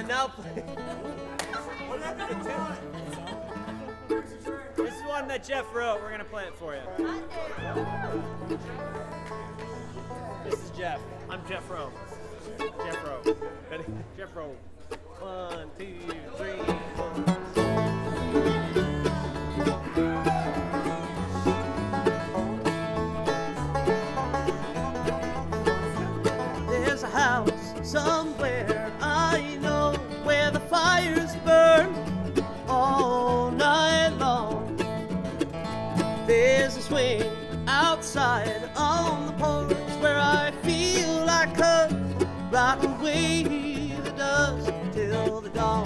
And now play. This is one that Jeff wrote. We're going to play it for you. This is Jeff. I'm Jeff Rowe. Jeff Rowe. Ready? Jeff Rowe. 1, 2, 3, 4. There's a house somewhere I know where the fires burn all night long. There's a swing outside on the porch where I feel I could rot away the dust till the dawn.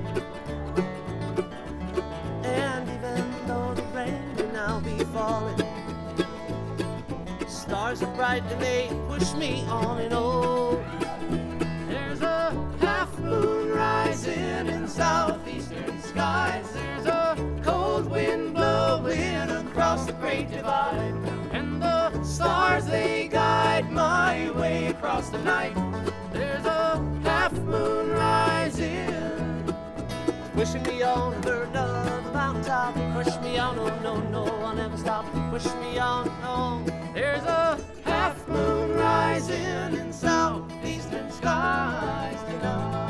And even though the rain may now be falling, stars are bright and they push me on and on. There's a half moon rising in southeastern skies. There's a cold wind blowing across the great divide, and the stars they guide my way across the night. There's a half moon rising, pushing me on over another mountaintop. Push me on, oh no, no, I'll never stop. Push me on, on. There's a half moon rising in southeastern skies tonight.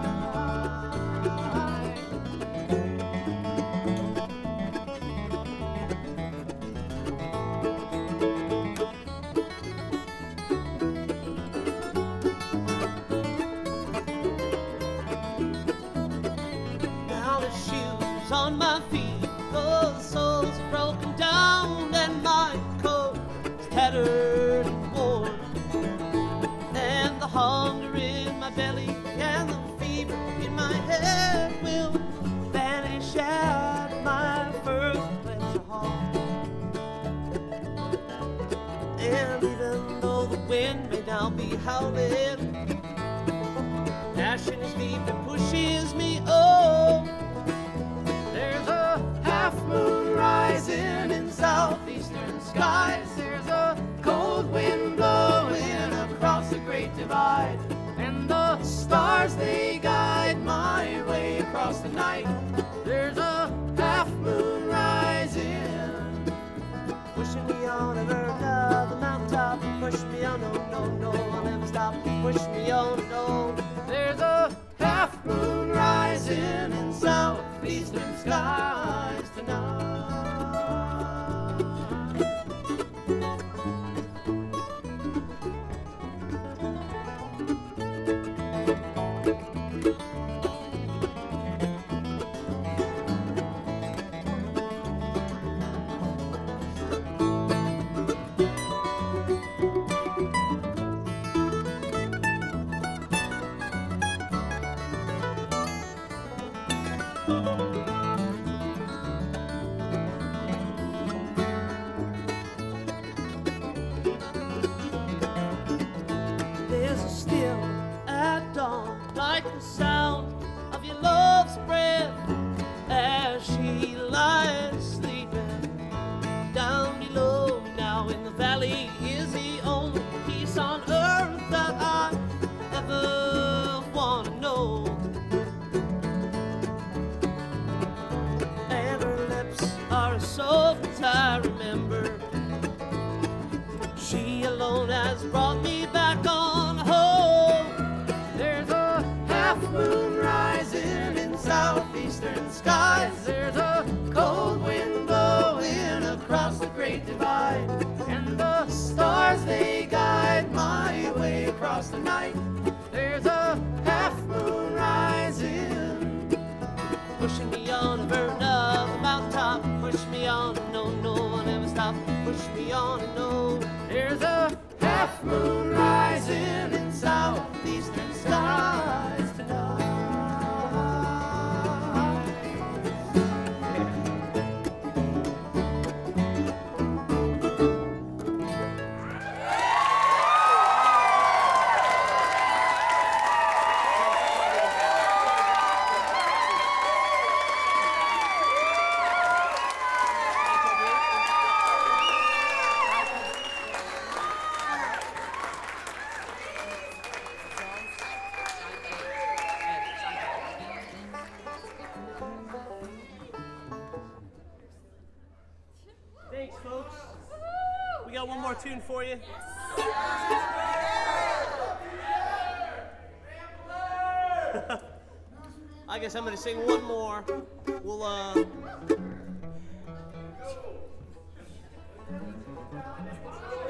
Now the shoes on my feet, the soles are broken down, and my coat is tattered and worn, and the hunger in my belly and the fever in my head will vanish out of my first pleasure hall. And even though the wind may now be howling, gnashing his teeth and pushes me on, there's a half moon rising in southeastern skies. There's a cold wind blowing across the great divide, and the stars they guide my way across the night. There's a half moon rising, pushing me on over another mountaintop. Push me on, no, no, no, I'll never stop. Push me on and on. There's a half moon rising in southeastern skies tonight. There's a still at dawn, like the sound of your love's breath, as she lies sleeping down below. Now in the valley is the only peace on earth that I ever want to know. And her lips are as soft as I remember. She alone has brought me back on home. There's a half moon rising in southeastern skies. There's a cold wind blowing across the great divide, and the stars they guide my way across the night. There's a half moon rising, pushing me on over another mountaintop. Push me on, no, no, I'll never stop. Push me on and on. There's a half moon rising in southeastern skies tonight. Thanks, folks. We got one more tune for you. I guess I'm gonna sing one more. We'll